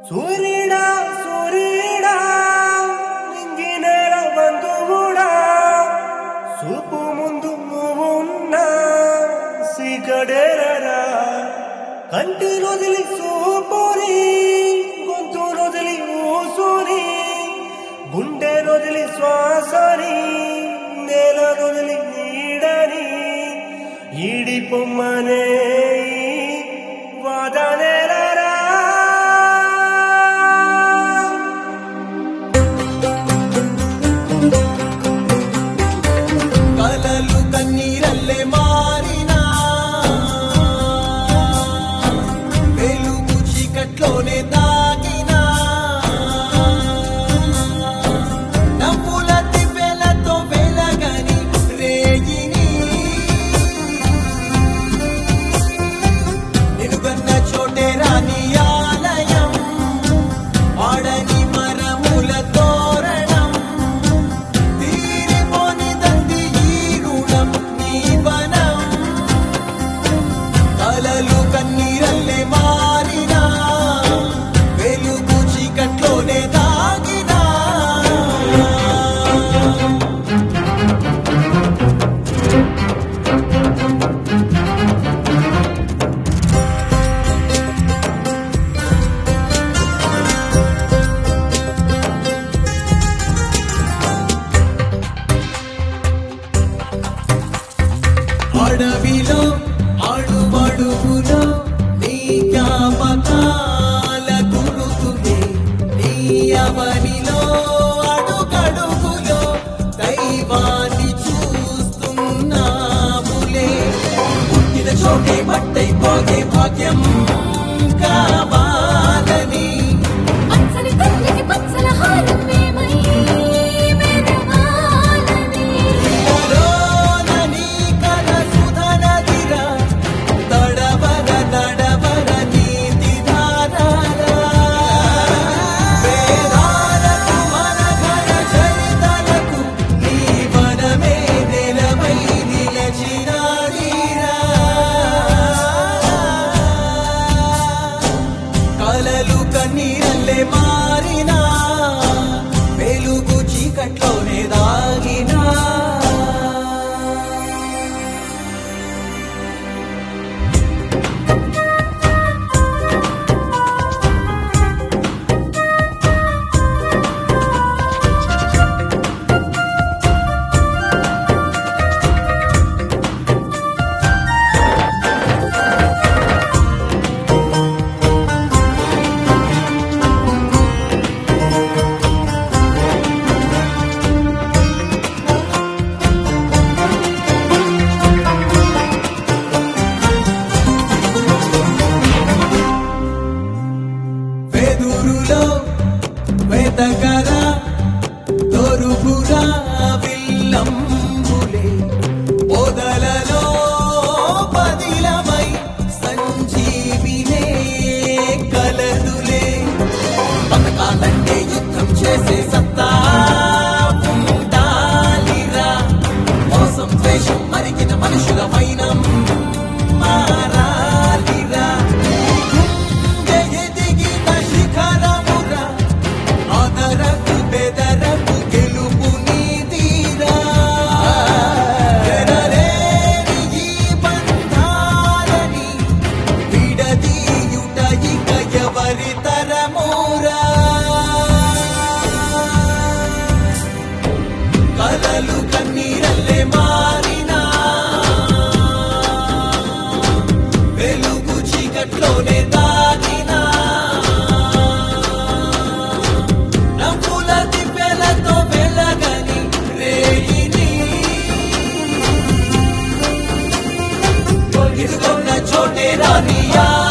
సూర్యుడా సూర్యుడా నింగినేల బంధువుడా చూపు ముందు నువ్వున్నా సీకడేరరా కంటి నొదిలి సూపుని గొంతు నొదిలి ఊసుని గుండె నొదిలి శ్వాసని నేల నొదిలి నీడని ఈడి పొమ్మనే వాదనేరరా కలలు కన్నీరల్లే మారినా వెలుగు చీకట్లోనే దాగినా నవ్వుల దివ్వెలతో వెలగని రేగిని నిలుగన్న చోటే రాని ఆలయం వాడని మరముల తోరణం తీరిపోని దండి ఈ రుణం నీ వనం కలలు కన్నీరల్లే మారినా వెలుగు చీకట్లోనే దాగినా అడవిలో అడుగడుగులో నీ జ్ఞాపకాల గురుతులే నీ అవనిలో అడుగడుగులో దైవాన్ని చూస్తున్నాములే పుట్టిన చోటే మట్టైపోయే భాగ్యం కావాలని పచ్చని తల్లికి పచ్చల హారం మేమై మెరవాలని ఇలలోన నీ కల సుధనదిరా తడవర నడవర నీతి ధారారా వేదాలకు మన ఘన చరితలకు నీ వనమే నెలవై నిలచినాడిరా కలలు కన్నీరల్లే మారినా వెలుగు చీకట్లోనే దాగినా వెదురులో వెతకరా దొరుకురా విల్లంబులే పొదలలో పదిలమై సంజీవినే కలదులే బతకాలంటే యుద్ధం చేసే సత్తా ఉండాలిరా మోసం ద్వేషం మరిగిన మనుషుల వైనం మారాలిరా గుండె ఎదిగిన శిఖరమురా అదరకు బెదరకు గెలుపు నీదిరా ఎనలేని ఈ బంధాలని విడదీయుట ఇక ఎవరి తరమురా కలలు కన్నీరల్లే మారినా వెలుగు చీకట్లోనే దాగినా నవ్వుల దివ్వెలతో వెలగని రేగిని ఇదిగొన్న చోటే రాని